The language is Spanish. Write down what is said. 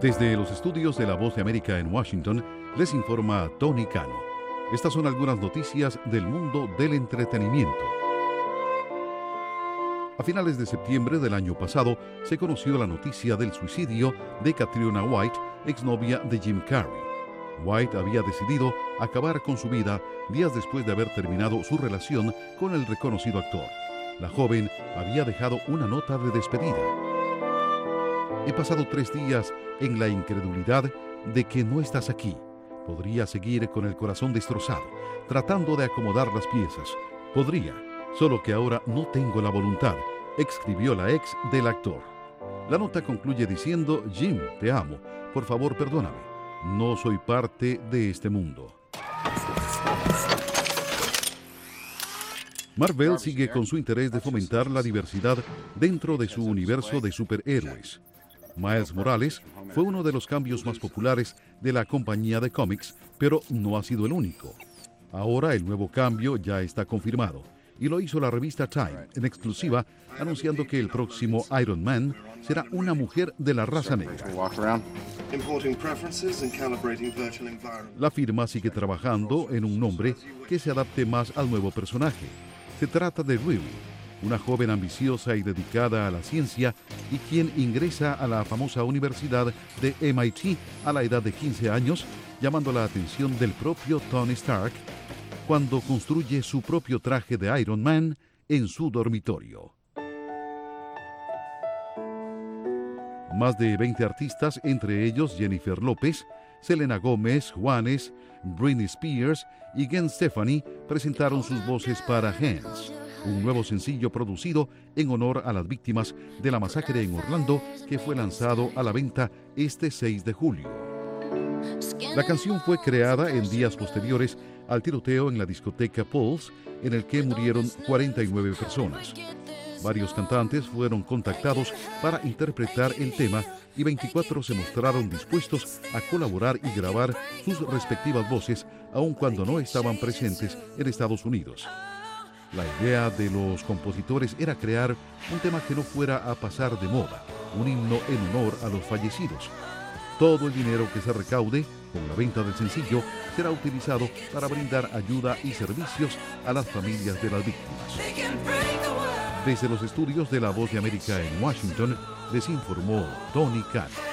Desde los estudios de La Voz de América en Washington, les informa Tony Cano. Estas son algunas noticias del mundo del entretenimiento. A finales de septiembre del año pasado, se conoció la noticia del suicidio de Katrina White, exnovia de Jim Carrey. White había decidido acabar con su vida días después de haber terminado su relación con el reconocido actor. La joven había dejado una nota de despedida. He pasado 3 días en la incredulidad de que no estás aquí. Podría seguir con el corazón destrozado, tratando de acomodar las piezas. Podría, solo que ahora no tengo la voluntad, escribió la ex del actor. La nota concluye diciendo: Jim, te amo. Por favor, perdóname. No soy parte de este mundo. Marvel sigue con su interés de fomentar la diversidad dentro de su universo de superhéroes. Miles Morales fue uno de los cambios más populares de la compañía de cómics, pero no ha sido el único. Ahora el nuevo cambio ya está confirmado, y lo hizo la revista Time en exclusiva, anunciando que el próximo Iron Man será una mujer de la raza negra. La firma sigue trabajando en un nombre que se adapte más al nuevo personaje. Se trata de Riri, una joven ambiciosa y dedicada a la ciencia y quien ingresa a la famosa universidad de MIT a la edad de 15 años, llamando la atención del propio Tony Stark cuando construye su propio traje de Iron Man en su dormitorio. Más de 20 artistas, entre ellos Jennifer López, Selena Gómez, Juanes, Britney Spears y Gwen Stefani, presentaron sus voces para Hands, un nuevo sencillo producido en honor a las víctimas de la masacre en Orlando, que fue lanzado a la venta este 6 de julio. La canción fue creada en días posteriores al tiroteo en la discoteca Pulse, en el que murieron 49 personas. Varios cantantes fueron contactados para interpretar el tema y 24 se mostraron dispuestos a colaborar y grabar sus respectivas voces, aun cuando no estaban presentes en Estados Unidos. La idea de los compositores era crear un tema que no fuera a pasar de moda, un himno en honor a los fallecidos. Todo el dinero que se recaude con la venta del sencillo será utilizado para brindar ayuda y servicios a las familias de las víctimas. Desde los estudios de La Voz de América en Washington, les informó Tony Cano.